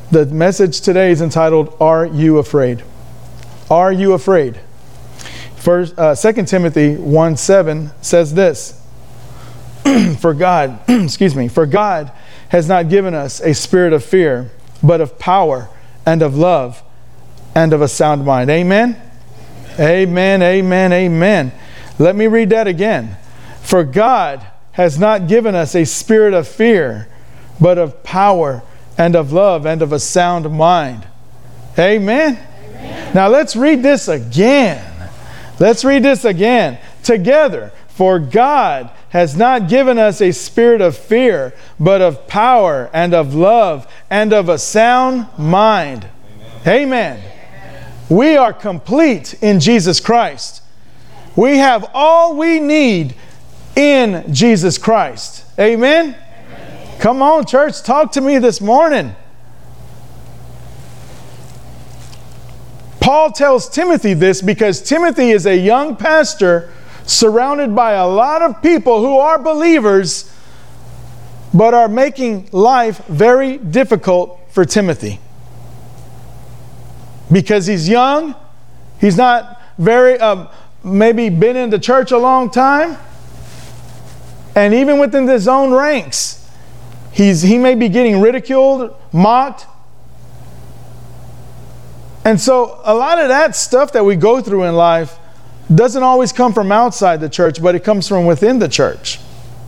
The message today is entitled, Are You Afraid? Are you afraid? 2 Timothy 1:7 says this, For God has not given us a spirit of fear, but of power and of love and of a sound mind. Amen? Amen, amen, amen. Let me read that again. For God has not given us a spirit of fear, but of power and of love and of a sound mind. Amen? Amen. Now let's read this again. Let's read this again together. For God has not given us a spirit of fear, but of power and of love and of a sound mind. Amen. Amen. We are complete in Jesus Christ. We have all we need in Jesus Christ. Amen? Amen. Come on, church, talk to me this morning. Paul tells Timothy this because Timothy is a young pastor surrounded by a lot of people who are believers but are making life very difficult for Timothy. Because he's young, he's not very, maybe been in the church a long time, and even within his own ranks, he may be getting ridiculed, mocked. And so a lot of that stuff that we go through in life doesn't always come from outside the church, but it comes from within the church.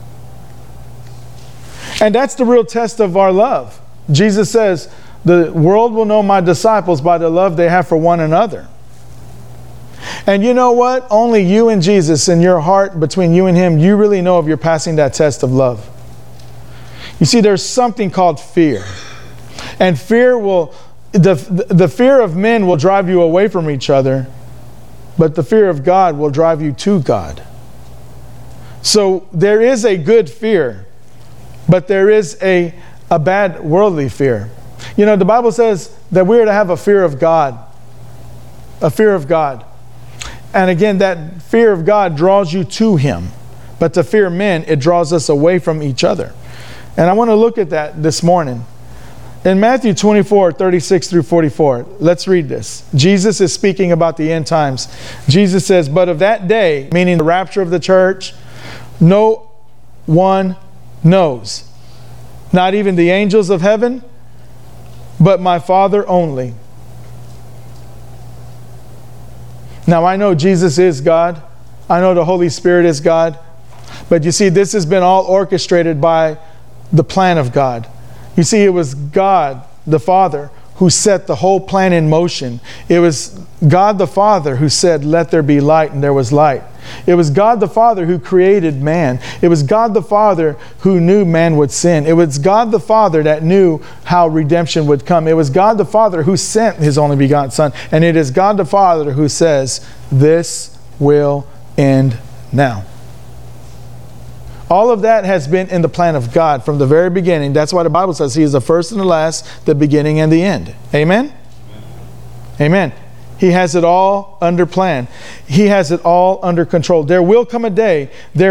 And that's the real test of our love. Jesus says, the world will know my disciples by the love they have for one another. And you know what? Only you and Jesus, in your heart, between you and Him, you really know if you're passing that test of love. You see, there's something called fear. And fear will, the fear of men will drive you away from each other, but the fear of God will drive you to God. So there is a good fear, but there is a bad worldly fear. You know, the Bible says that we are to have a fear of God. A fear of God. And again, that fear of God draws you to Him. But to fear men, it draws us away from each other. And I want to look at that this morning. In Matthew 24:36 through 44, let's read this. Jesus is speaking about the end times. Jesus says, but of that day, meaning the rapture of the church, no one knows. Not even the angels of heaven, but my Father only. Now I know Jesus is God. I know the Holy Spirit is God. But you see, this has been all orchestrated by the plan of God. You see, it was God, the Father, who set the whole plan in motion. It was God the Father who said, let there be light, and there was light. It was God the Father who created man. It was God the Father who knew man would sin. It was God the Father that knew how redemption would come. It was God the Father who sent His only begotten Son. And it is God the Father who says, this will end now. All of that has been in the plan of God from the very beginning. That's why the Bible says He is the first and the last, the beginning and the end. Amen? Amen. He has it all under plan. He has it all under control. There will come a day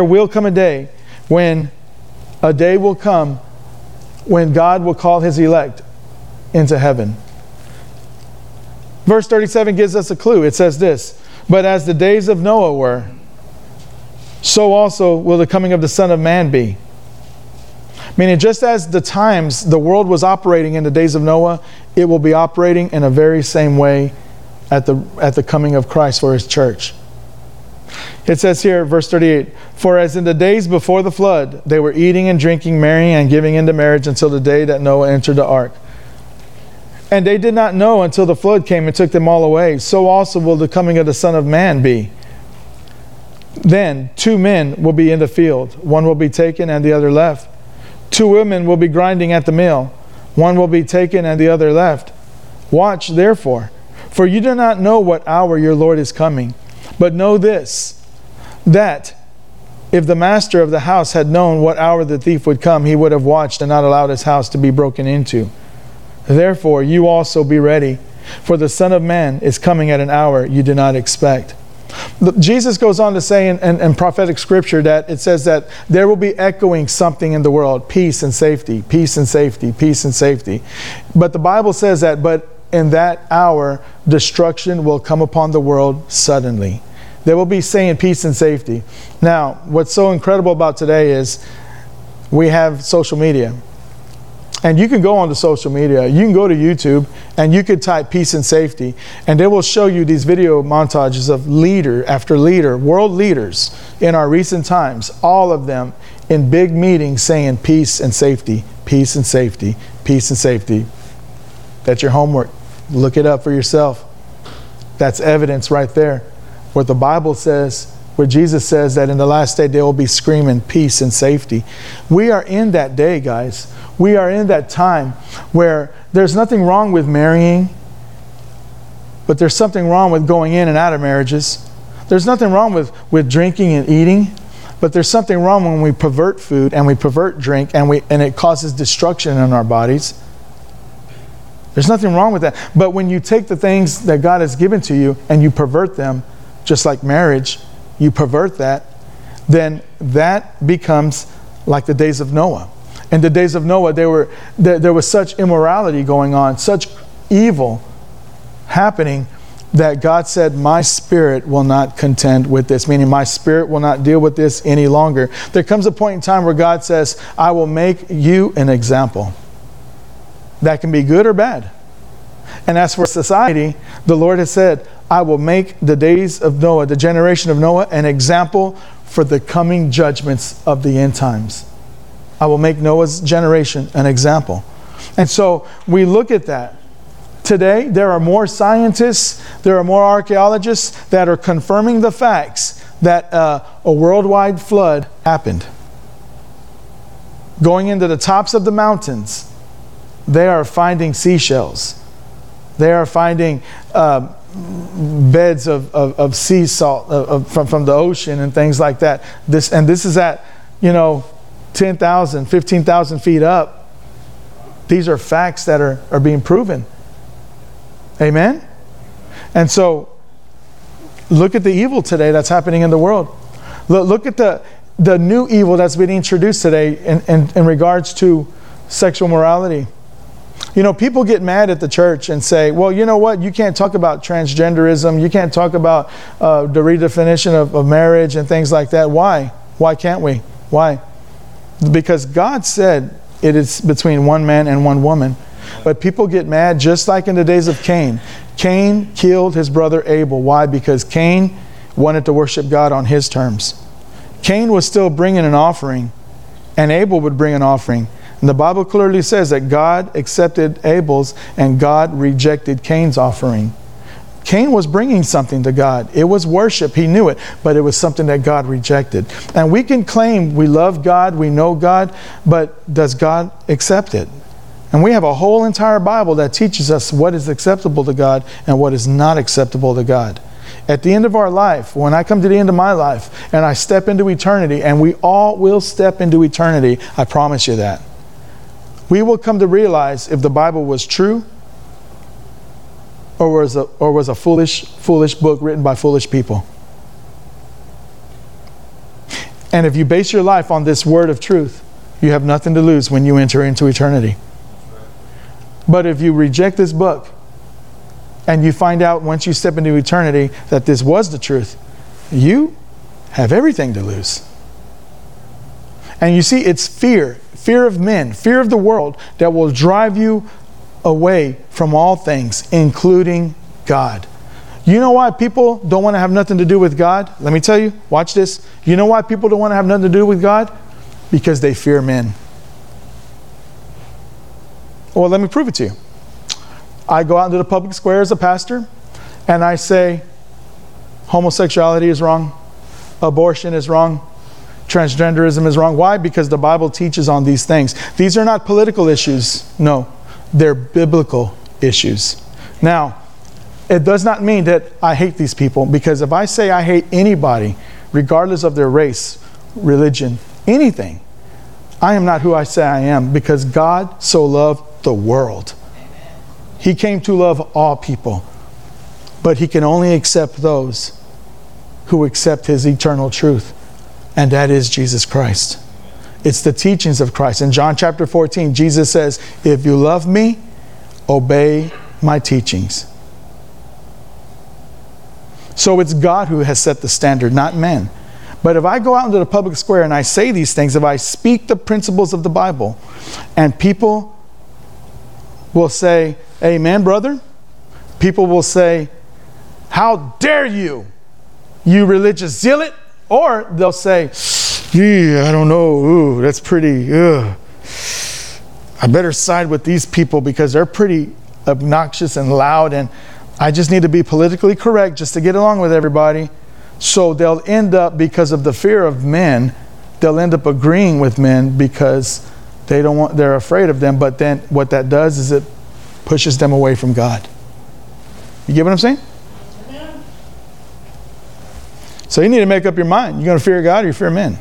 when a day will come when God will call His elect into heaven. Verse 37 gives us a clue. It says this, but as the days of Noah were, so also will the coming of the Son of Man be. Meaning, just as the times the world was operating in the days of Noah, it will be operating in a very same way at the coming of Christ for His church. It says here, verse 38, for as in the days before the flood, they were eating and drinking, marrying and giving into marriage until the day that Noah entered the ark. And they did not know until the flood came and took them all away. So also will the coming of the Son of Man be. Then 2 men will be in the field. One will be taken and the other left. 2 women will be grinding at the mill. One will be taken and the other left. Watch therefore, for you do not know what hour your Lord is coming. But know this, that if the master of the house had known what hour the thief would come, he would have watched and not allowed his house to be broken into. Therefore you also be ready, for the Son of Man is coming at an hour you do not expect. Jesus goes on to say in prophetic scripture that it says that there will be echoing something in the world, peace and safety, peace and safety, peace and safety. But the Bible says that, but in that hour, destruction will come upon the world suddenly. They will be saying peace and safety. Now, what's so incredible about today is we have social media. And you can go onto social media, you can go to YouTube, and you could type peace and safety, and they will show you these video montages of leader after leader, world leaders in our recent times, all of them in big meetings saying peace and safety, peace and safety, peace and safety. That's your homework. Look it up for yourself. That's evidence right there. What the Bible says, where Jesus says that in the last day they will be screaming peace and safety. We are in that day, guys. We are in that time where there's nothing wrong with marrying, but there's something wrong with going in and out of marriages. There's nothing wrong with drinking and eating, but there's something wrong when we pervert food and we pervert drink and it causes destruction in our bodies. There's nothing wrong with that. But when you take the things that God has given to you and you pervert them, just like marriage, you pervert that, then that becomes like the days of Noah. In the days of Noah, there was such immorality going on, such evil happening, that God said, my spirit will not contend with this, meaning my spirit will not deal with this any longer. There comes a point in time where God says, I will make you an example. That can be good or bad. And as for society, the Lord has said, I will make the days of Noah, the generation of Noah, an example for the coming judgments of the end times. I will make Noah's generation an example. And so we look at that. Today, there are more scientists, there are more archaeologists that are confirming the facts that a worldwide flood happened. Going into the tops of the mountains, they are finding seashells. They are finding beds of sea salt from the ocean and things like that. This is at, 10,000, 15,000 feet up. These are facts that are being proven. Amen? And so, look at the evil today that's happening in the world. Look at the new evil that's being introduced today in regards to sexual morality. People get mad at the church and say, well, you know what? You can't talk about transgenderism. You can't talk about the redefinition of marriage and things like that. Why? Why can't we? Why? Because God said it is between one man and one woman. But people get mad just like in the days of Cain. Cain killed his brother Abel. Why? Because Cain wanted to worship God on his terms. Cain was still bringing an offering, and Abel would bring an offering. And the Bible clearly says that God accepted Abel's and God rejected Cain's offering. Cain was bringing something to God. It was worship. He knew it, but it was something that God rejected. And we can claim we love God, we know God, but does God accept it? And we have a whole entire Bible that teaches us what is acceptable to God and what is not acceptable to God. At the end of our life, when I come to the end of my life and I step into eternity, and we all will step into eternity, I promise you that, we will come to realize if the Bible was true or was a foolish book written by foolish people. And if you base your life on this word of truth, you have nothing to lose when you enter into eternity. But if you reject this book and you find out once you step into eternity that this was the truth, you have everything to lose. And you see, it's fear of men, fear of the world that will drive you away from all things, including God. You know why people don't want to have nothing to do with God? Let me tell you, watch this. You know why people don't want to have nothing to do with God? Because they fear men. Well, let me prove it to you. I go out into the public square as a pastor and I say, homosexuality is wrong, abortion is wrong, transgenderism is wrong. Why? Because the Bible teaches on these things. These are not political issues. No, they're biblical issues. Now, it does not mean that I hate these people, because if I say I hate anybody, regardless of their race, religion, anything, I am not who I say I am, because God so loved the world. He came to love all people, but He can only accept those who accept his eternal truth. And that is Jesus Christ. It's the teachings of Christ. In John chapter 14, Jesus says, if you love me, obey my teachings. So it's God who has set the standard, not men. But if I go out into the public square and I say these things, if I speak the principles of the Bible, and people will say, amen, brother. People will say, how dare you, you religious zealot? Or they'll say, yeah, I don't know, ooh, that's pretty, I better side with these people because they're pretty obnoxious and loud, and I just need to be politically correct just to get along with everybody. So they'll end up, because of the fear of men, they'll end up agreeing with men because they're afraid of them. But then what that does is it pushes them away from God. You get what I'm saying? Yeah. So you need to make up your mind. You're going to fear God or you fear men?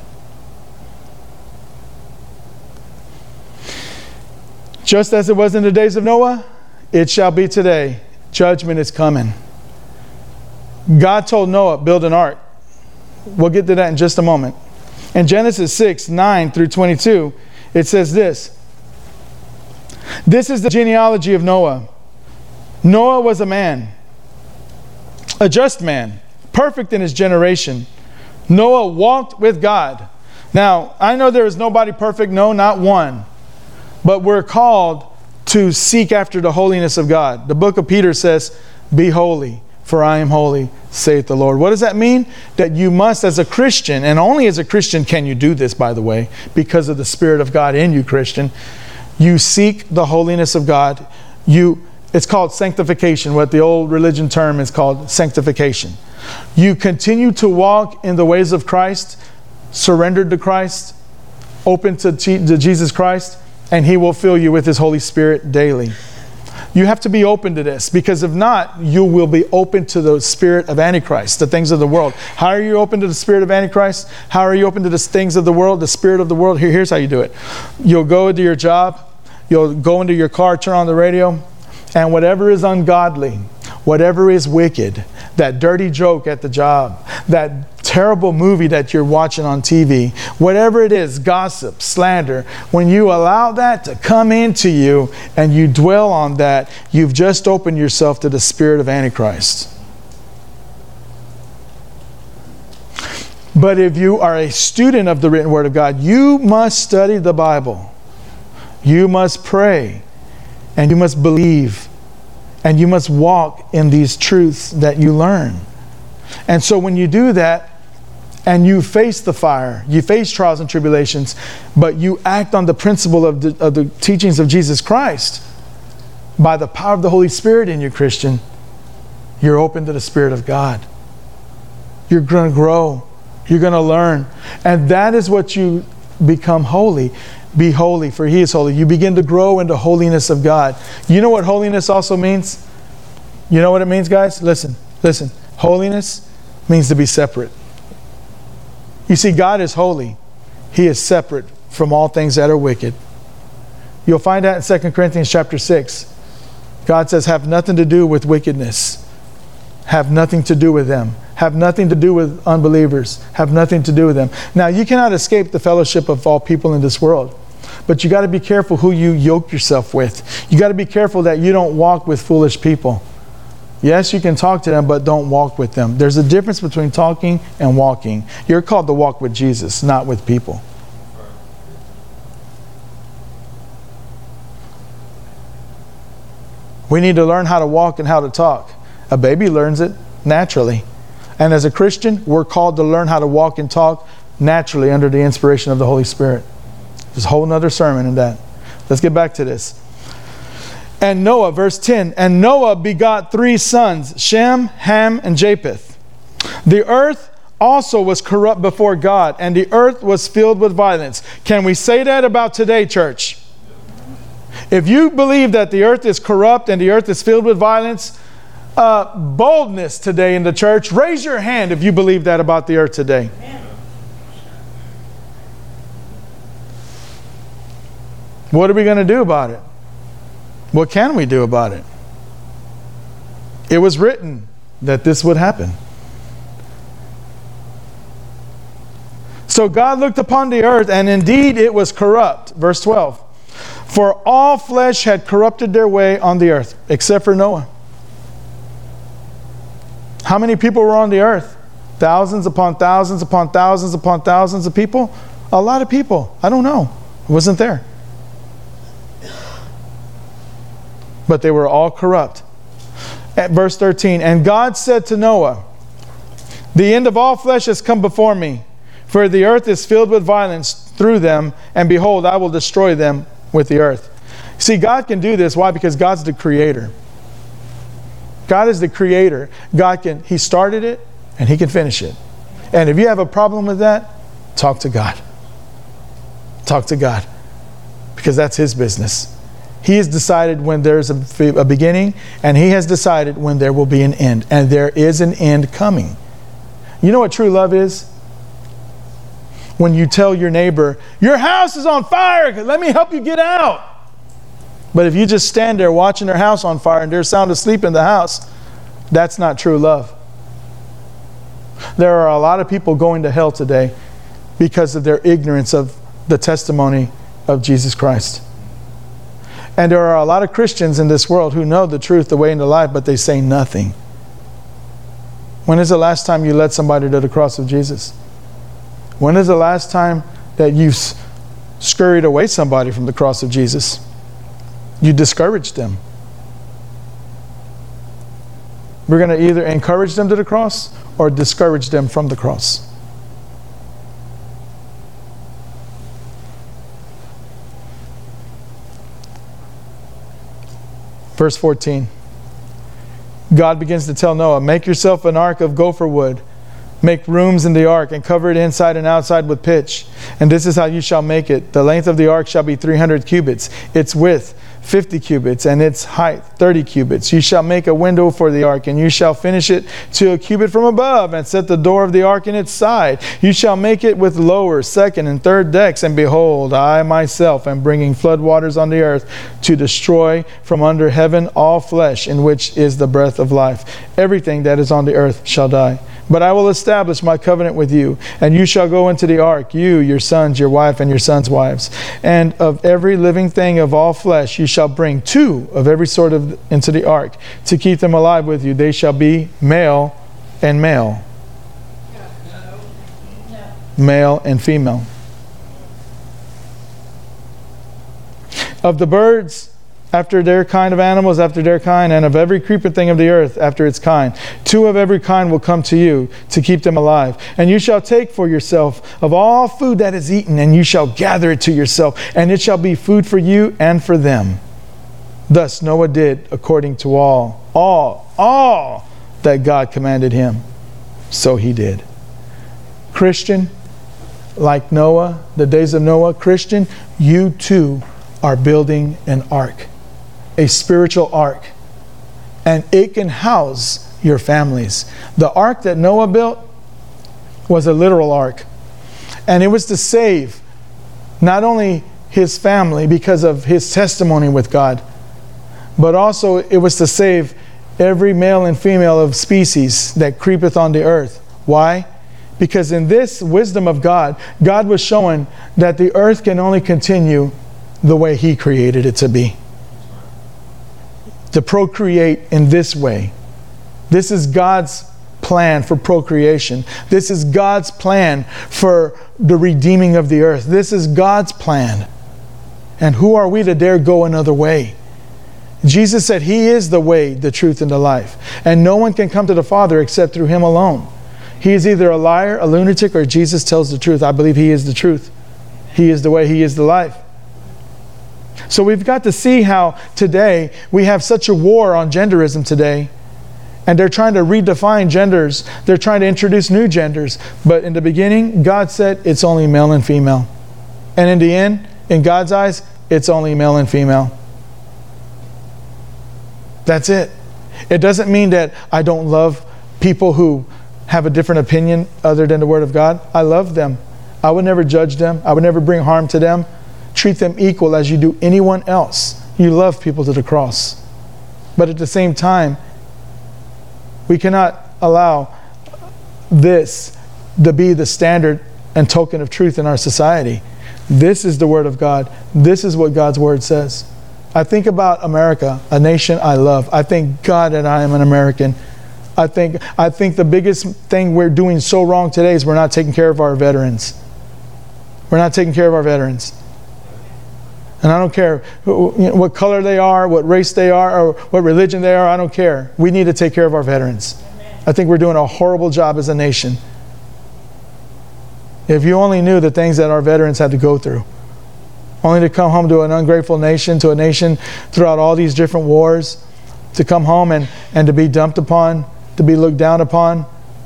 Just as it was in the days of Noah, it shall be today. Judgment is coming. God told Noah, build an ark. We'll get to that in just a moment. In Genesis 6, 9 through 22, it says this. This is the genealogy of Noah. Noah was a man, a just man, perfect in his generation. Noah walked with God. Now, I know there is nobody perfect, no, not one. But we're called to seek after the holiness of God. The book of Peter says, be holy, for I am holy, saith the Lord. What does that mean? That you must, as a Christian, and only as a Christian can you do this, by the way, because of the Spirit of God in you, Christian. You seek the holiness of God. It's called sanctification. What the old religion term is called sanctification. You continue to walk in the ways of Christ, surrendered to Christ, open to Jesus Christ, and He will fill you with His Holy Spirit daily. You have to be open to this, because if not, you will be open to the spirit of Antichrist, the things of the world. How are you open to the spirit of Antichrist? How are you open to the things of the world, the spirit of the world? Here's how you do it. You'll go into your job, you'll go into your car, turn on the radio, and whatever is ungodly, whatever is wicked, that dirty joke at the job, that terrible movie that you're watching on TV, whatever it is, gossip, slander, when you allow that to come into you and you dwell on that, you've just opened yourself to the spirit of Antichrist. But if you are a student of the written word of God, you must study the Bible. You must pray, and you must believe, and you must walk in these truths that you learn. And so when you do that, and you face the fire, you face trials and tribulations, but you act on the principle of the teachings of Jesus Christ, by the power of the Holy Spirit in you, Christian, you're open to the Spirit of God. You're going to grow. You're going to learn. And that is what you become holy. Be holy, for He is holy. You begin to grow into holiness of God. You know what holiness also means? You know what it means, guys? Listen. Holiness means to be separate. You see, God is holy. He is separate from all things that are wicked. You'll find that in 2 Corinthians chapter 6. God says, have nothing to do with wickedness. Have nothing to do with them. Have nothing to do with unbelievers. Have nothing to do with them. Now, you cannot escape the fellowship of all people in this world. But you got to be careful who you yoke yourself with. You got to be careful that you don't walk with foolish people. Yes, you can talk to them, but don't walk with them. There's a difference between talking and walking. You're called to walk with Jesus, not with people. We need to learn how to walk and how to talk. A baby learns it naturally. And as a Christian, we're called to learn how to walk and talk naturally under the inspiration of the Holy Spirit. There's a whole nother sermon in that. Let's get back to this. And Noah, verse 10, and Noah begot 3 sons, Shem, Ham, and Japheth. The earth also was corrupt before God, and the earth was filled with violence. Can we say that about today, church? If you believe that the earth is corrupt and the earth is filled with violence, boldness today in the church, raise your hand if you believe that about the earth today. What are we going to do about it? What can we do about it? It was written that this would happen. So God looked upon the earth, and indeed it was corrupt. Verse 12. For all flesh had corrupted their way on the earth, except for Noah. How many people were on the earth? Thousands upon thousands upon thousands upon thousands of people? A lot of people. I don't know. I wasn't there. But they were all corrupt. At verse 13, and God said to Noah, the end of all flesh has come before me, for the earth is filled with violence through them, and behold, I will destroy them with the earth. See, God can do this. Why? Because God's the creator. God is the creator. He started it, and He can finish it. And if you have a problem with that, talk to God. Talk to God. Because that's His business. He has decided when there's a beginning, and He has decided when there will be an end. And there is an end coming. You know what true love is? When you tell your neighbor, your house is on fire, let me help you get out. But if you just stand there watching their house on fire and they're sound asleep in the house, that's not true love. There are a lot of people going to hell today because of their ignorance of the testimony of Jesus Christ. And there are a lot of Christians in this world who know the truth, the way, and the life, but they say nothing. When is the last time you led somebody to the cross of Jesus? When is the last time that you scurried away somebody from the cross of Jesus? You discouraged them. We're going to either encourage them to the cross or discourage them from the cross. Verse 14. God begins to tell Noah, make yourself an ark of gopher wood. Make rooms in the ark and cover it inside and outside with pitch. And this is how you shall make it. The length of the ark shall be 300 cubits. Its width 50 cubits, and its height 30 cubits. You shall make a window for the ark, and you shall finish it to a cubit from above, and set the door of the ark in its side. You shall make it with lower, second, and third decks. And behold, I myself am bringing flood waters on the earth to destroy from under heaven all flesh, in which is the breath of life. Everything that is on the earth shall die. But I will establish my covenant with you, and you shall go into the ark, you, your sons, your wife, and your sons' wives. And of every living thing of all flesh you shall bring 2 of every sort into the ark, to keep them alive with you. They shall be male and male. Male and female. Of the birds, after their kind of animals, after their kind, and of every creeping thing of the earth, after its kind. 2 of every kind will come to you, to keep them alive. And you shall take for yourself of all food that is eaten, and you shall gather it to yourself, and it shall be food for you and for them. Thus Noah did according to all that God commanded him. So he did. Christian, like Noah, the days of Noah, Christian, you too are building an ark. A spiritual ark, and it can house your families. The ark that Noah built was a literal ark, and it was to save not only his family because of his testimony with God, but also it was to save every male and female of species that creepeth on the earth. Why? Because in this wisdom of God, God was showing that the earth can only continue the way He created it to be. To procreate in this way. This is God's plan for procreation. This is God's plan for the redeeming of the earth. This is God's plan. And who are we to dare go another way? Jesus said He is the way, the truth, and the life. And no one can come to the Father except through Him alone. He is either a liar, a lunatic, or Jesus tells the truth. I believe He is the truth. He is the way, He is the life. So we've got to see how today we have such a war on genderism today. And they're trying to redefine genders. They're trying to introduce new genders. But in the beginning, God said it's only male and female. And in the end, in God's eyes, it's only male and female. That's it. It doesn't mean that I don't love people who have a different opinion other than the Word of God. I love them. I would never judge them. I would never bring harm to them. Treat them equal as you do anyone else. You love people to the cross. But at the same time, we cannot allow this to be the standard and token of truth in our society. This is the Word of God. This is what God's Word says. I think about America, a nation I love. I thank God that I am an American. I think the biggest thing we're doing so wrong today is we're not taking care of our veterans. We're not taking care of our veterans. And I don't care what color they are, what race they are, or what religion they are. I don't care. We need to take care of our veterans. I think we're doing a horrible job as a nation. If you only knew the things that our veterans had to go through, only to come home to an ungrateful nation, to a nation throughout all these different wars, to come home and to be dumped upon, to be looked down upon.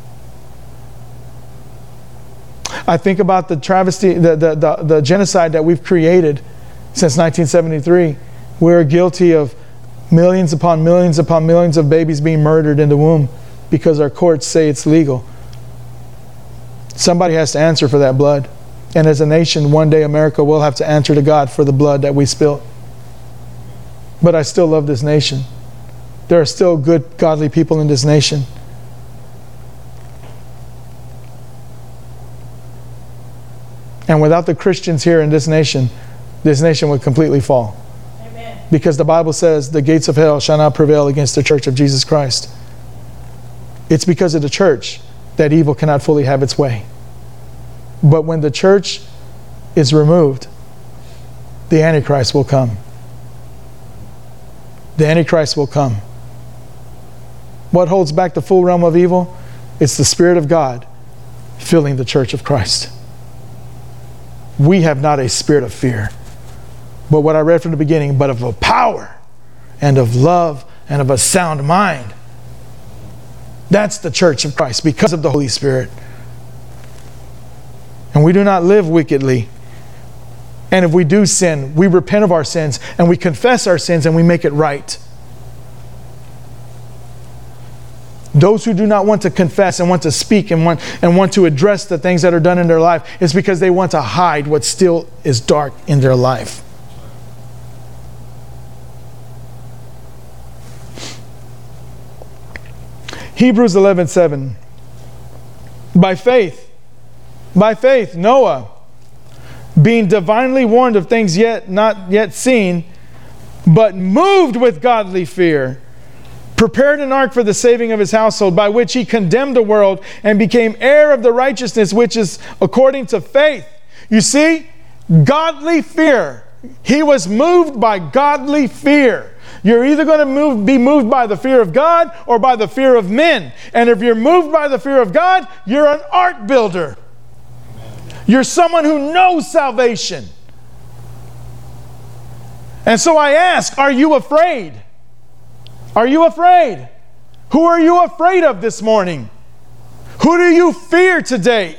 I think about the travesty, the genocide that we've created since 1973. We're guilty of millions upon millions upon millions of babies being murdered in the womb because our courts say it's legal. Somebody has to answer for that blood. And as a nation, one day America will have to answer to God for the blood that we spilled. But I still love this nation. There are still good, godly people in this nation. And without the Christians here in this nation would completely fall. Amen. Because the Bible says the gates of hell shall not prevail against the church of Jesus Christ. It's because of the church that evil cannot fully have its way. But when the church is removed, the Antichrist will come. The Antichrist will come. What holds back the full realm of evil? It's the Spirit of God filling the church of Christ. We have not a spirit of fear, but what I read from the beginning, but of a power and of love and of a sound mind. That's the church of Christ because of the Holy Spirit. And we do not live wickedly. And if we do sin, we repent of our sins and we confess our sins and we make it right. Those who do not want to confess and want to speak and want to address the things that are done in their life is because they want to hide what still is dark in their life. Hebrews 11:7. By faith, Noah, being divinely warned of things not yet seen, but moved with godly fear, prepared an ark for the saving of his household, by which he condemned the world and became heir of the righteousness which is according to faith. You see, godly fear. He was moved by godly fear. You're either going to be moved by the fear of God or by the fear of men. And if you're moved by the fear of God, you're an ark builder. You're someone who knows salvation. And so I ask, are you afraid? Are you afraid? Who are you afraid of this morning? Who do you fear today?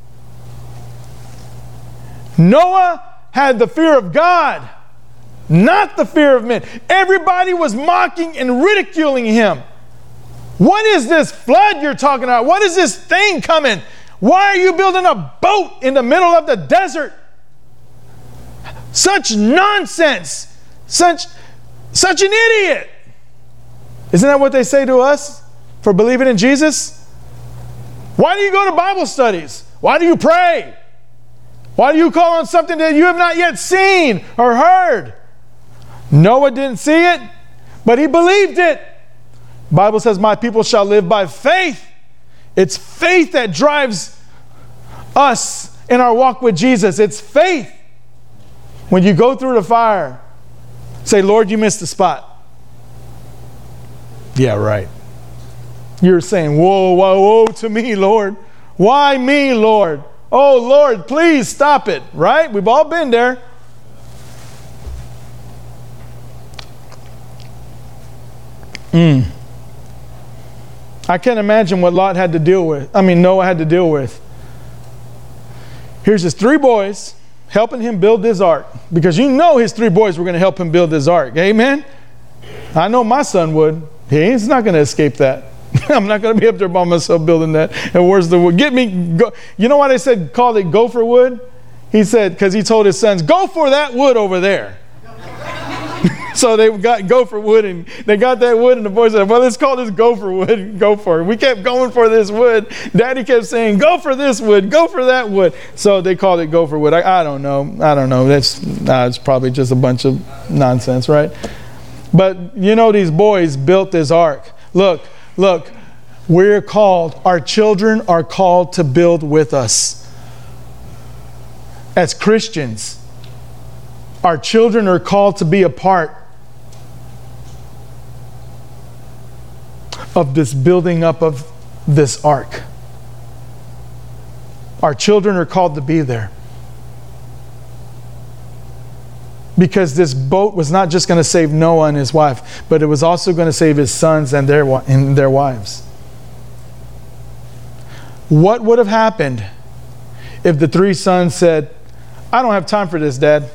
Noah had the fear of God, not the fear of men. Everybody was mocking and ridiculing him. What is this flood you're talking about? What is this thing coming? Why are you building a boat in the middle of the desert? Such nonsense. Such an idiot. Isn't that what they say to us for believing in Jesus? Why do you go to Bible studies? Why do you pray? Why do you call on something that you have not yet seen or heard? Noah didn't see it, but he believed it. The Bible says, my people shall live by faith. It's faith that drives us in our walk with Jesus. It's faith. When you go through the fire, say, Lord, you missed the spot. Yeah, right. You're saying, whoa, whoa, woe to me, Lord. Why me, Lord? Oh, Lord, please stop it. Right? We've all been there. I can't imagine what Noah had to deal with. Here's his 3 boys helping him build this ark. Because you know his 3 boys were going to help him build this ark. Amen? I know my son would. He's not going to escape that. I'm not going to be up there by myself building that. And where's the wood? Get me, go. You know why they called it gopher wood? He said, because he told his sons, go for that wood over there. So they got gopher wood, and they got that wood, and the boy said, well, let's call this gopher wood. Go for it. We kept going for this wood. Daddy kept saying, go for this wood, go for that wood. So they called it gopher wood. I don't know. It's probably just a bunch of nonsense, right? But you know, these boys built this ark. Look, we're called, our children are called to build with us. As Christians, our children are called to be a part of this building up of this ark. Our children are called to be there. Because this boat was not just going to save Noah and his wife, but it was also going to save his sons and their wives. What would have happened if the three sons said, I don't have time for this, Dad?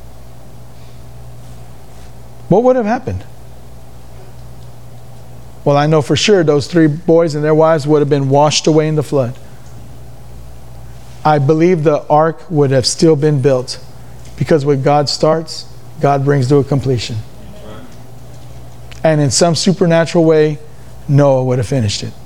What would have happened? Well, I know for sure those three boys and their wives would have been washed away in the flood. I believe the ark would have still been built, because what God starts, God brings to a completion. And in some supernatural way, Noah would have finished it.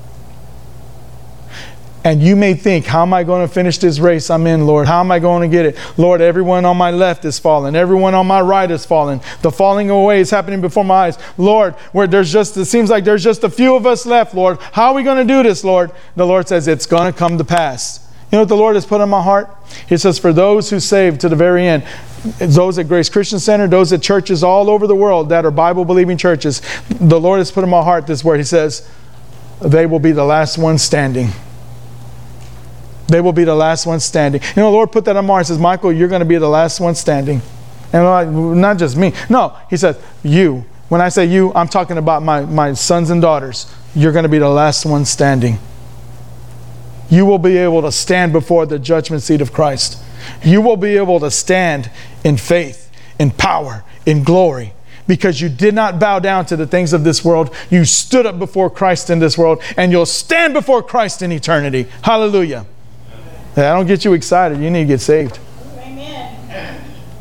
And you may think, how am I going to finish this race I'm in, Lord? How am I going to get it? Lord, everyone on my left is falling. Everyone on my right is falling. The falling away is happening before my eyes. Lord, it seems like there's just a few of us left, Lord. How are we going to do this, Lord? The Lord says, it's going to come to pass. You know what the Lord has put on my heart? He says, for those who saved to the very end, those at Grace Christian Center, those at churches all over the world that are Bible-believing churches, the Lord has put in my heart this word. He says, they will be the last ones standing. They will be the last ones standing. You know, the Lord put that on my heart. He says, Michael, you're going to be the last one standing. And I'm like, not just me. No, he says, you. When I say you, I'm talking about my sons and daughters. You're going to be the last one standing. You will be able to stand before the judgment seat of Christ. You will be able to stand in faith, in power, in glory, because you did not bow down to the things of this world. You stood up before Christ in this world, and you'll stand before Christ in eternity. Hallelujah. I don't get you excited. You need to get saved. Amen.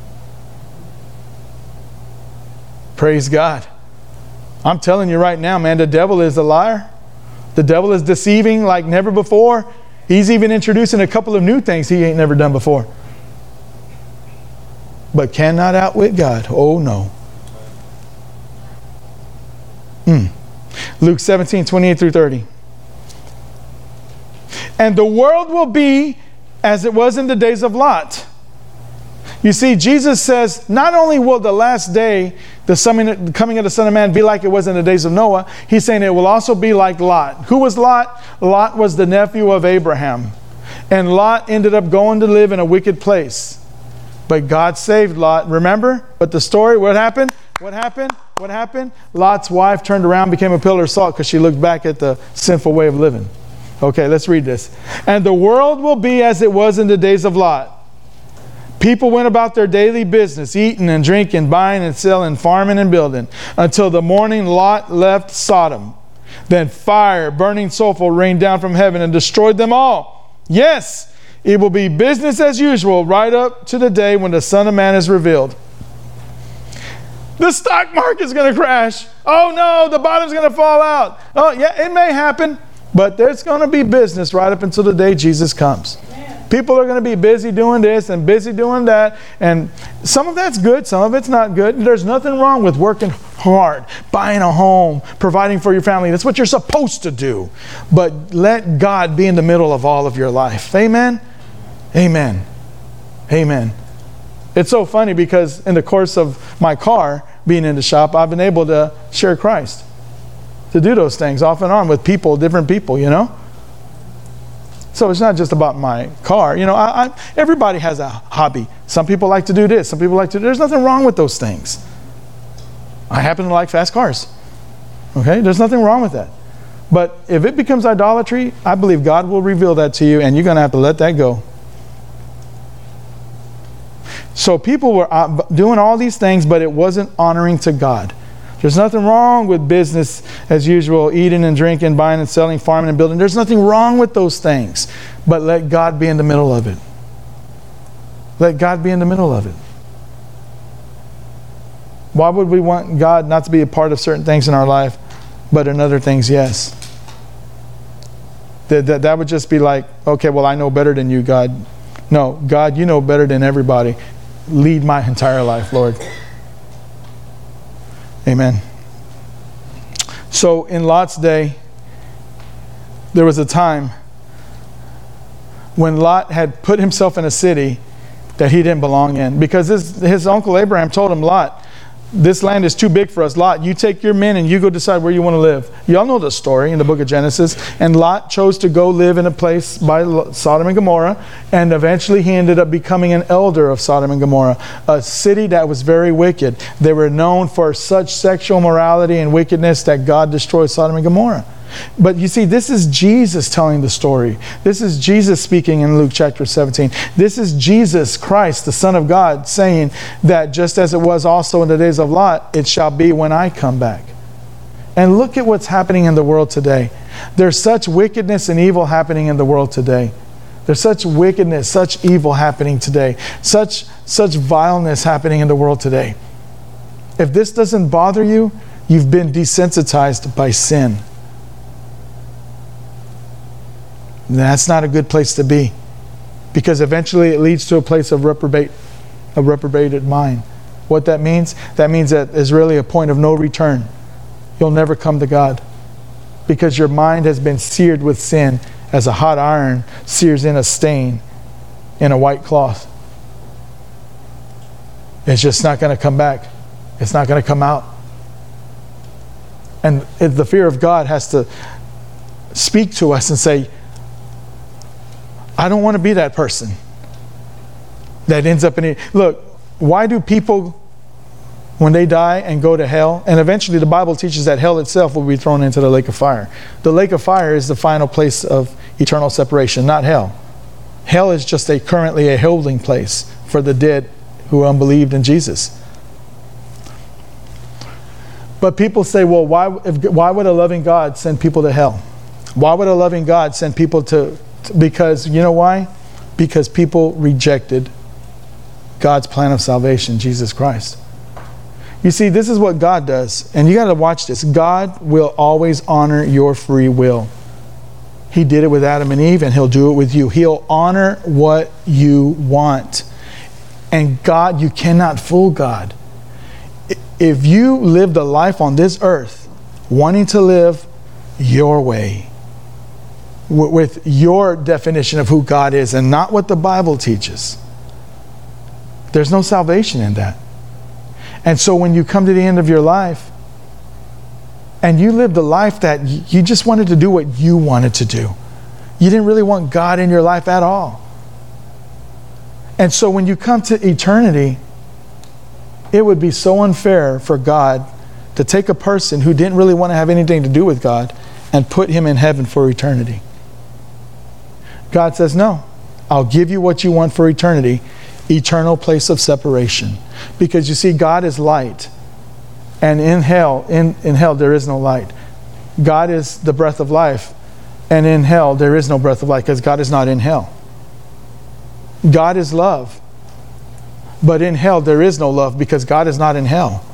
Praise God. I'm telling you right now, man, the devil is a liar. The devil is deceiving like never before. He's even introducing a couple of new things he ain't never done before. But cannot outwit God. Oh, no. Luke 17, 28 through 30. And the world will be as it was in the days of Lot. You see, Jesus says, not only will the last day, the coming of the Son of Man, be like it was in the days of Noah, he's saying it will also be like Lot. Who was Lot? Lot was the nephew of Abraham. And Lot ended up going to live in a wicked place. But God saved Lot. Remember? But the story, what happened? What happened? What happened? Lot's wife turned around, became a pillar of salt because she looked back at the sinful way of living. Okay, let's read this. And the world will be as it was in the days of Lot. People went about their daily business, eating and drinking, buying and selling, farming and building, until the morning Lot left Sodom. Then fire, burning sulfur, rained down from heaven and destroyed them all. Yes, it will be business as usual right up to the day when the Son of Man is revealed. The stock market's going to crash. Oh no, the bottom's going to fall out. Oh yeah, it may happen. But there's going to be business right up until the day Jesus comes. Amen. People are going to be busy doing this and busy doing that. And some of that's good. Some of it's not good. There's nothing wrong with working hard, buying a home, providing for your family. That's what you're supposed to do. But let God be in the middle of all of your life. Amen? Amen. Amen. It's so funny because in the course of my car being in the shop, I've been able to share Christ. To do those things off and on with people, different people, you know. So it's not just about my car. You know, everybody has a hobby. Some people like to do this. Some people like to do. There's nothing wrong with those things. I happen to like fast cars. Okay, there's nothing wrong with that. But if it becomes idolatry, I believe God will reveal that to you, and you're going to have to let that go. So people were doing all these things, but it wasn't honoring to God. There's nothing wrong with business as usual, eating and drinking, buying and selling, farming and building. There's nothing wrong with those things. But let God be in the middle of it. Let God be in the middle of it. Why would we want God not to be a part of certain things in our life, but in other things, yes? That would just be like, okay, well, I know better than you, God. No, God, you know better than everybody. Lead my entire life, Lord. Amen. So in Lot's day, there was a time when Lot had put himself in a city that he didn't belong in. Because his uncle Abraham told him, Lot, this land is too big for us. Lot, you take your men and you go decide where you want to live. Y'all know the story in the book of Genesis. And Lot chose to go live in a place by Sodom and Gomorrah. And eventually he ended up becoming an elder of Sodom and Gomorrah, a city that was very wicked. They were known for such sexual morality and wickedness that God destroyed Sodom and Gomorrah. But you see, this is Jesus telling the story. This is Jesus speaking in Luke chapter 17. This is Jesus Christ, the Son of God, saying that just as it was also in the days of Lot, it shall be when I come back. And look at what's happening in the world today. There's such wickedness and evil happening in the world today. There's such wickedness, such evil happening today. Such vileness happening in the world today. If this doesn't bother you, you've been desensitized by sin. That's not a good place to be, because eventually it leads to a place of reprobated mind. What that means? That means that there's really a point of no return. You'll never come to God, because your mind has been seared with sin as a hot iron sears in a stain in a white cloth. It's just not going to come back. It's not going to come out. And the fear of God has to speak to us and say, I don't want to be that person that ends up in it. Look, why do people, when they die and go to hell, and eventually the Bible teaches that hell itself will be thrown into the lake of fire. The lake of fire is the final place of eternal separation, not hell. Hell is just currently a holding place for the dead who unbelieved in Jesus. But people say, well, why would a loving God send people to hell? Why would a loving God send people to... Because, you know why? Because people rejected God's plan of salvation, Jesus Christ. You see, this is what God does. And you got to watch this. God will always honor your free will. He did it with Adam and Eve, and He'll do it with you. He'll honor what you want. And God, you cannot fool God. If you lived a life on this earth wanting to live your way, with your definition of who God is and not what the Bible teaches, there's no salvation in that. And so when you come to the end of your life and you lived a life that you just wanted to do what you wanted to do, you didn't really want God in your life at all. And so when you come to eternity, it would be so unfair for God to take a person who didn't really want to have anything to do with God and put him in heaven for eternity. God says, no, I'll give you what you want for eternity, eternal place of separation. Because you see, God is light. And in hell, there is no light. God is the breath of life. And in hell, there is no breath of life, because God is not in hell. God is love. But in hell, there is no love, because God is not in hell.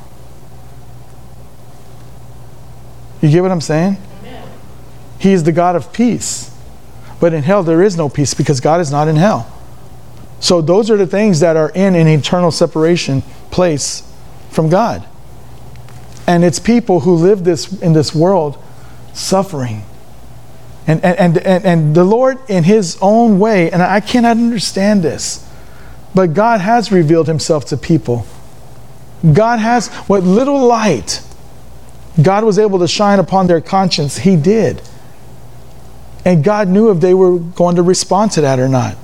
You get what I'm saying? Amen. He is the God of peace. But in hell, there is no peace, because God is not in hell. So those are the things that are in an eternal separation place from God. And it's people who live in this world suffering. And the Lord, in His own way, and I cannot understand this, but God has revealed Himself to people. God has, what little light God was able to shine upon their conscience, He did. And God knew if they were going to respond to that or not.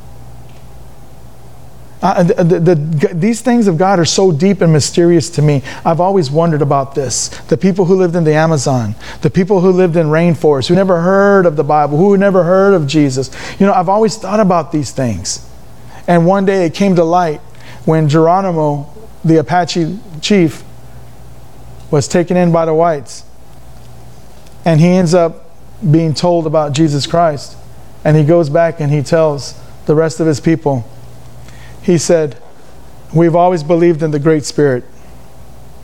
These things of God are so deep and mysterious to me. I've always wondered about this. The people who lived in the Amazon, the people who lived in rainforests, who never heard of the Bible, who never heard of Jesus. You know, I've always thought about these things. And one day it came to light when Geronimo, the Apache chief, was taken in by the whites. And he ends up being told about Jesus Christ. And he goes back and he tells the rest of his people, he said, we've always believed in the Great Spirit.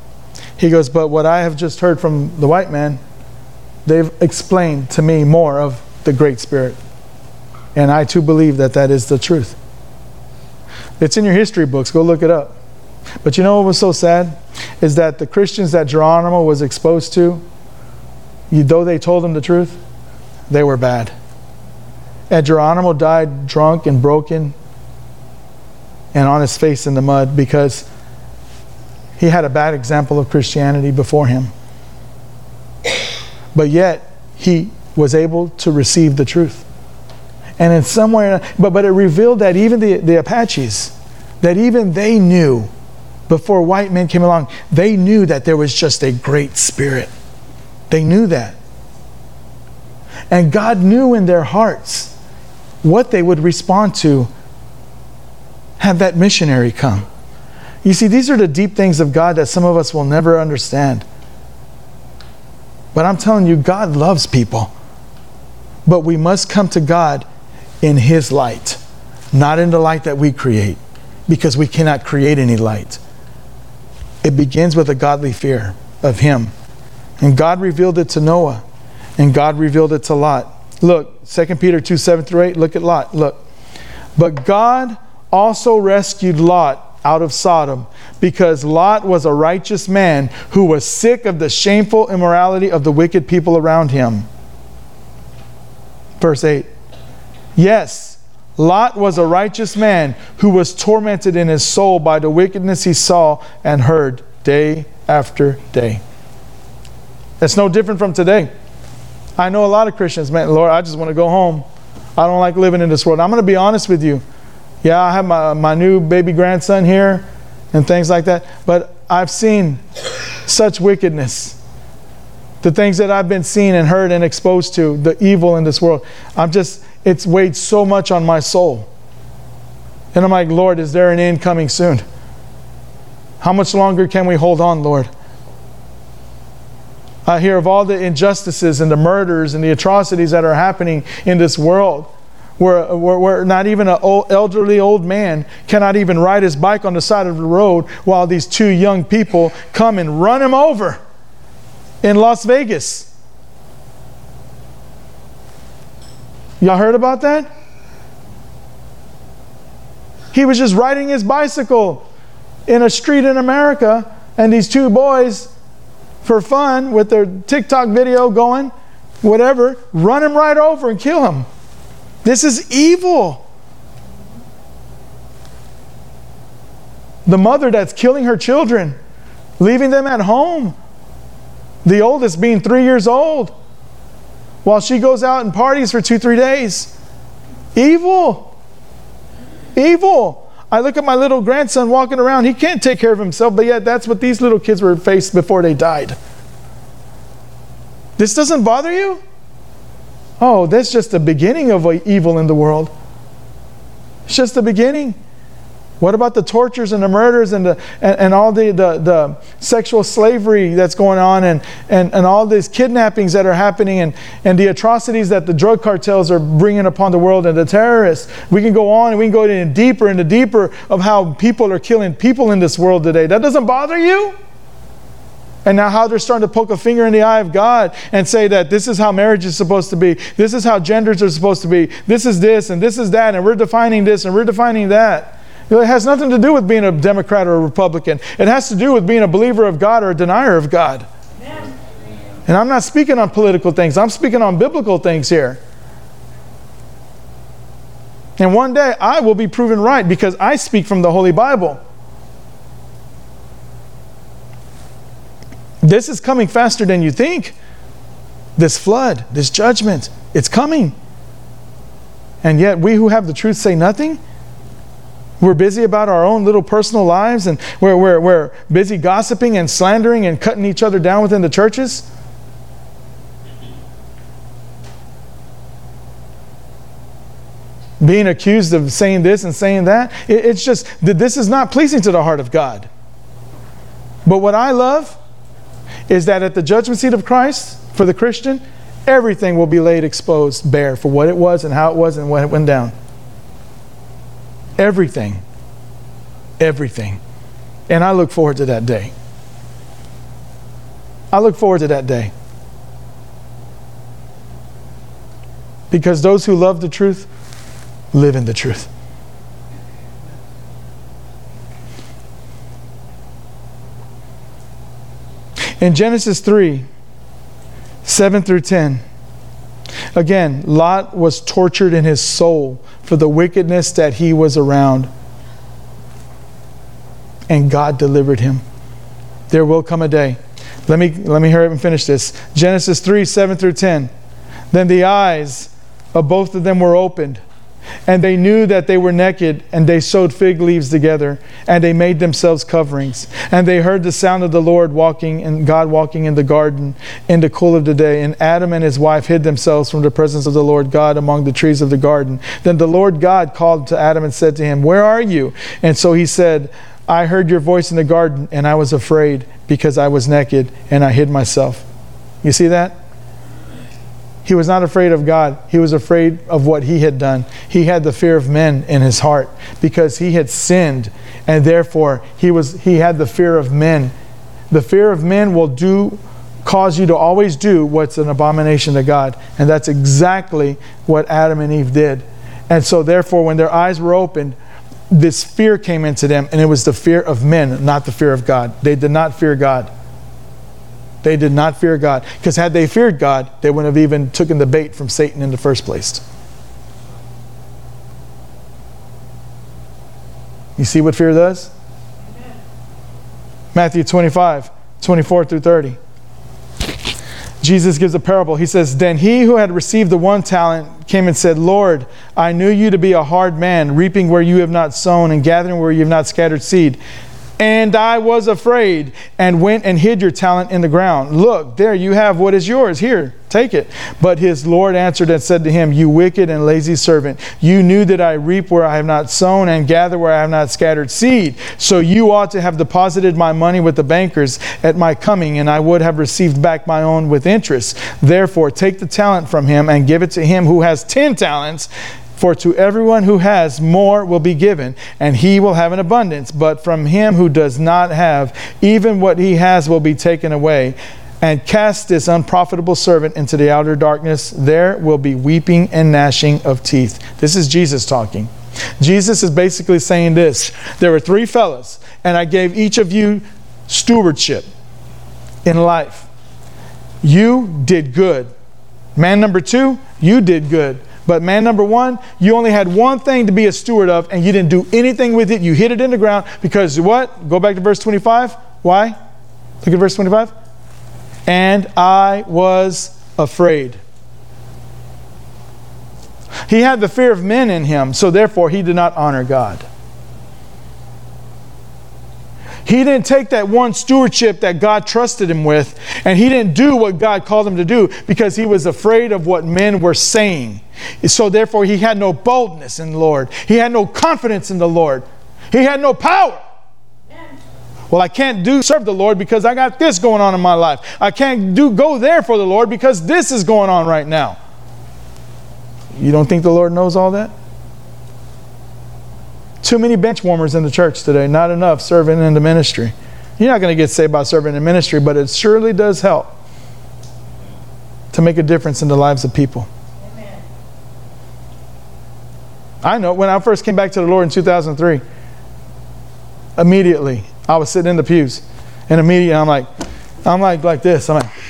He goes, but what I have just heard from the white man, they've explained to me more of the Great Spirit. And I too believe that that is the truth. It's in your history books. Go look it up. But you know what was so sad? Is that the Christians that Geronimo was exposed to, though they told him the truth, they were bad. And Geronimo died drunk and broken and on his face in the mud because he had a bad example of Christianity before him. But yet, he was able to receive the truth. And in some way, but it revealed that even the Apaches, that even they knew, before white men came along, they knew that there was just a great spirit. They knew that. And God knew in their hearts what they would respond to have that missionary come. You see, these are the deep things of God that some of us will never understand. But I'm telling you, God loves people. But we must come to God in His light, not in the light that we create, because we cannot create any light. It begins with a godly fear of Him. And God revealed it to Noah, and God revealed it to Lot. Look, 2 Peter 2, 7-8, look at Lot, look. But God also rescued Lot out of Sodom, because Lot was a righteous man who was sick of the shameful immorality of the wicked people around him. Verse 8. Yes, Lot was a righteous man who was tormented in his soul by the wickedness he saw and heard day after day. It's no different from today. I know a lot of Christians, man, Lord, I just want to go home. I don't like living in this world. I'm going to be honest with you. Yeah, I have my new baby grandson here and things like that. But I've seen such wickedness. The things that I've been seen and heard and exposed to, the evil in this world. It's weighed so much on my soul. And I'm like, Lord, is there an end coming soon? How much longer can we hold on, Lord? I hear of all the injustices and the murders and the atrocities that are happening in this world. Where not even an elderly old man cannot even ride his bike on the side of the road while these two young people come and run him over in Las Vegas. Y'all heard about that? He was just riding his bicycle in a street in America, and these two boys, for fun, with their TikTok video going, whatever, run him right over and kill him. This is evil. The mother that's killing her children, leaving them at home. The oldest being 3 years old, while she goes out and parties for 2-3 days. Evil. Evil. I look at my little grandson walking around. He can't take care of himself, but yet that's what these little kids were faced before they died. This doesn't bother you? Oh, that's just the beginning of evil in the world. It's just the beginning. What about the tortures and the murders and all the sexual slavery that's going on and all these kidnappings that are happening and the atrocities that the drug cartels are bringing upon the world and the terrorists? We can go on and we can go in deeper of how people are killing people in this world today. That doesn't bother you? And now how they're starting to poke a finger in the eye of God and say that this is how marriage is supposed to be. This is how genders are supposed to be. This is this and this is that. And we're defining this and we're defining that. It has nothing to do with being a Democrat or a Republican. It has to do with being a believer of God or a denier of God. Amen. And I'm not speaking on political things. I'm speaking on biblical things here. And one day I will be proven right because I speak from the Holy Bible. This is coming faster than you think. This flood, this judgment, it's coming. And yet we who have the truth say nothing. We're busy about our own little personal lives, and we're busy gossiping and slandering and cutting each other down within the churches. Being accused of saying this and saying that. It's just that this is not pleasing to the heart of God. But what I love is that at the judgment seat of Christ, for the Christian, everything will be laid exposed bare for what it was and how it was and when it went down. Everything. Everything. And I look forward to that day. I look forward to that day. Because those who love the truth live in the truth. In Genesis 3, 7 through 10, again, Lot was tortured in his soul for the wickedness that he was around. And God delivered him. There will come a day. Let me hurry up and finish this. Genesis 3, 7 through 10. Then the eyes of both of them were opened, and they knew that they were naked, and they sewed fig leaves together, and they made themselves coverings. And they heard the sound of the Lord walking, and God walking in the garden in the cool of the day. And Adam and his wife hid themselves from the presence of the Lord God among the trees of the garden. Then the Lord God called to Adam and said to him, "Where are you?" And so he said, "I heard your voice in the garden, and I was afraid because I was naked, and I hid myself." You see that? He was not afraid of God. He was afraid of what he had done. He had the fear of men in his heart because he had sinned, and therefore he had the fear of men. The fear of men will cause you to always do what's an abomination to God, and that's exactly what Adam and Eve did. And so therefore, when their eyes were opened, this fear came into them, and it was the fear of men, not the fear of God. They did not fear God. They did not fear God. Because had they feared God, they wouldn't have even taken the bait from Satan in the first place. You see what fear does? Amen. Matthew 25, 24 through 30. Jesus gives a parable. He says, "Then he who had received the 1 talent came and said, 'Lord, I knew you to be a hard man, reaping where you have not sown and gathering where you have not scattered seed. And I was afraid and went and hid your talent in the ground. Look, there you have what is yours. Here, take it.' But his Lord answered and said to him, 'You wicked and lazy servant, you knew that I reap where I have not sown and gather where I have not scattered seed. So you ought to have deposited my money with the bankers at my coming, and I would have received back my own with interest. Therefore, take the talent from him and give it to him who has 10 talents. For to everyone who has, more will be given, and he will have an abundance. But from him who does not have, even what he has will be taken away. And cast this unprofitable servant into the outer darkness. There will be weeping and gnashing of teeth." This is Jesus talking. Jesus is basically saying this. There were 3 fellas, and I gave each of you stewardship in life. You did good. Man number 2, you did good. But man number 1, you only had one thing to be a steward of, and you didn't do anything with it. You hid it in the ground because what? Go back to verse 25. Why? Look at verse 25. "And I was afraid." He had the fear of men in him, so therefore he did not honor God. He didn't take that one stewardship that God trusted him with, and he didn't do what God called him to do because he was afraid of what men were saying. So therefore he had no boldness in the Lord. He had no confidence in the Lord. He had no power. Well, I can't serve the Lord because I got this going on in my life. I can't go there for the Lord because this is going on right now. You don't think the Lord knows all that? Too many bench warmers in the church today, not enough serving in the ministry. You're not going to get saved by serving in ministry, but it surely does help to make a difference in the lives of people. Amen. I know when I first came back to the Lord in 2003, immediately I was sitting in the pews, and immediately I'm like this.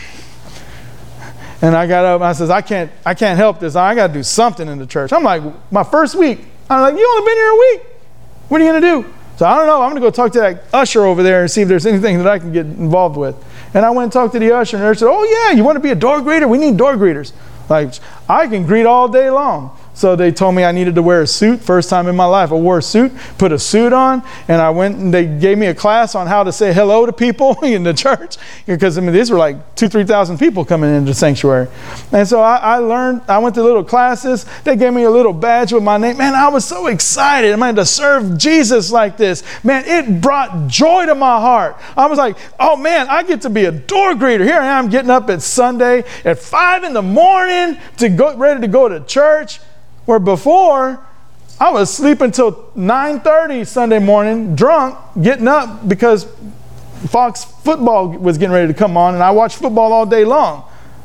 And I got up and I says, I can't help this. I got to do something in the church. I'm like, my first week, I'm like, you only been here a week. What are you going to do? So I don't know. I'm going to go talk to that usher over there and see if there's anything that I can get involved with. And I went and talked to the usher, and they said, "Oh yeah, you want to be a door greeter? We need door greeters." Like, I can greet all day long. So they told me I needed to wear a suit. First time in my life, I wore a suit, put a suit on, and I went and they gave me a class on how to say hello to people in the church. Because, I mean, these were like 2,000-3,000 people coming into the sanctuary. And so I learned, I went to little classes. They gave me a little badge with my name. Man, I was so excited, man, to serve Jesus like this. Man, it brought joy to my heart. I was like, oh man, I get to be a door greeter. Here I am getting up at Sunday at 5 in the morning to go ready to go to church. Where before, I was sleeping until 9:30 Sunday morning, drunk, getting up because Fox football was getting ready to come on, and I watched football all day long.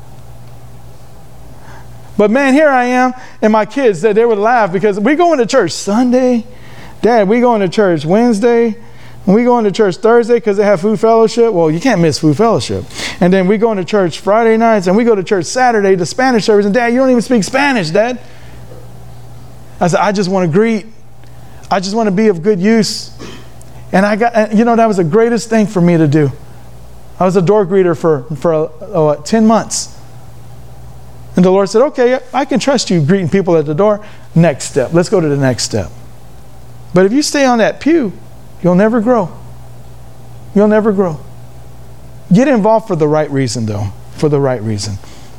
But man, here I am, and my kids, they would laugh because we going to church Sunday. Dad, we going to church Wednesday. And we going to church Thursday because they have food fellowship. Well, you can't miss food fellowship. And then we going to church Friday nights, and we go to church Saturday, the Spanish service. And Dad, you don't even speak Spanish, Dad. I said, I just want to greet. I just want to be of good use. And that was the greatest thing for me to do. I was a door greeter for 10 months. And the Lord said, okay, I can trust you greeting people at the door. Next step. Let's go to the next step. But if you stay on that pew, you'll never grow. You'll never grow. Get involved for the right reason, though. For the right reason.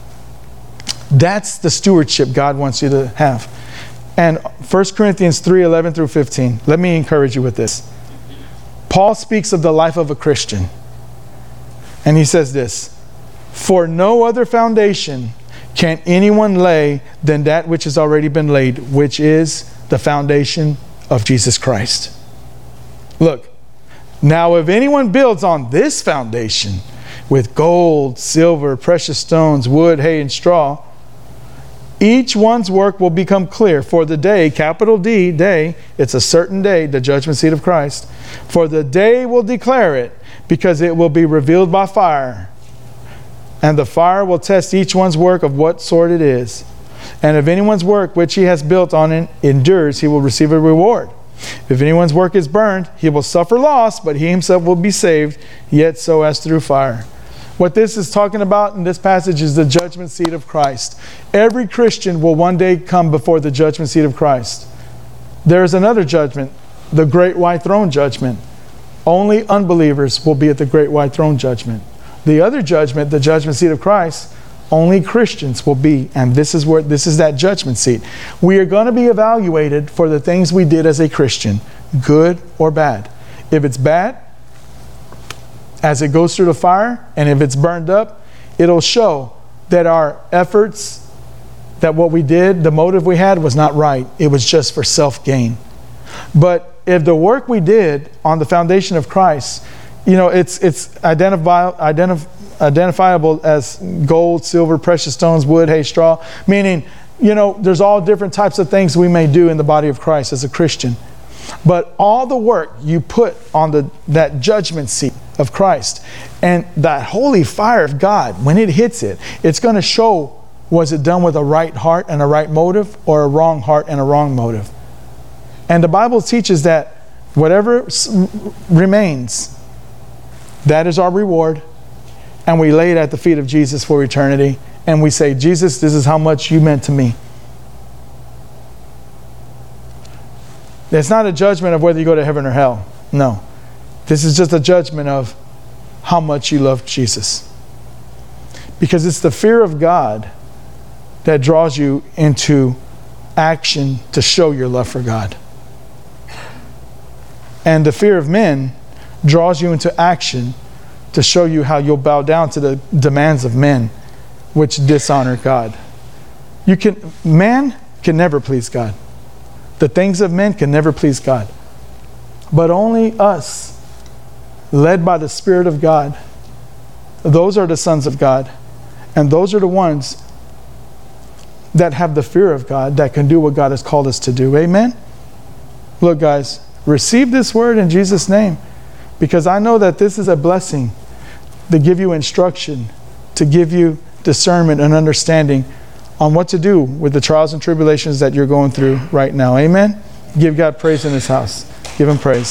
That's the stewardship God wants you to have. And 1 Corinthians 3:11 through 15. Let me encourage you with this. Paul speaks of the life of a Christian. And he says this, for no other foundation can anyone lay than that which has already been laid, which is the foundation of Jesus Christ. Look, now if anyone builds on this foundation with gold, silver, precious stones, wood, hay, and straw, each one's work will become clear, for the day, capital D, day, it's a certain day, the judgment seat of Christ. For the day will declare it, because it will be revealed by fire. And the fire will test each one's work of what sort it is. And if anyone's work which he has built on it endures, he will receive a reward. If anyone's work is burned, he will suffer loss, but he himself will be saved, yet so as through fire. What this is talking about in this passage is the judgment seat of Christ. Every Christian will one day come before the judgment seat of Christ. There is another judgment, the great white throne judgment. Only unbelievers will be at the great white throne judgment. The other judgment, the judgment seat of Christ, only Christians will be, and this is that judgment seat. We are going to be evaluated for the things we did as a Christian, good or bad. If it's bad, as it goes through the fire, and if it's burned up, it'll show that our efforts, that what we did, the motive we had was not right. It was just for self-gain. But if the work we did on the foundation of Christ, it's identifiable as gold, silver, precious stones, wood, hay, straw. Meaning, there's all different types of things we may do in the body of Christ as a Christian. But all the work you put on that judgment seat of Christ and that holy fire of God, when it hits it, it's going to show, was it done with a right heart and a right motive, or a wrong heart and a wrong motive? And the Bible teaches that whatever remains, that is our reward. And we lay it at the feet of Jesus for eternity. And we say, Jesus, this is how much you meant to me. It's not a judgment of whether you go to heaven or hell. No. This is just a judgment of how much you love Jesus. Because it's the fear of God that draws you into action to show your love for God. And the fear of men draws you into action to show you how you'll bow down to the demands of men, which dishonor God. Man can never please God. The things of men can never please God. But only us, led by the Spirit of God, those are the sons of God. And those are the ones that have the fear of God, that can do what God has called us to do. Amen? Look, guys, receive this word in Jesus' name, because I know that this is a blessing to give you instruction, to give you discernment and understanding on what to do with the trials and tribulations that you're going through right now. Amen? Give God praise in this house. Give him praise.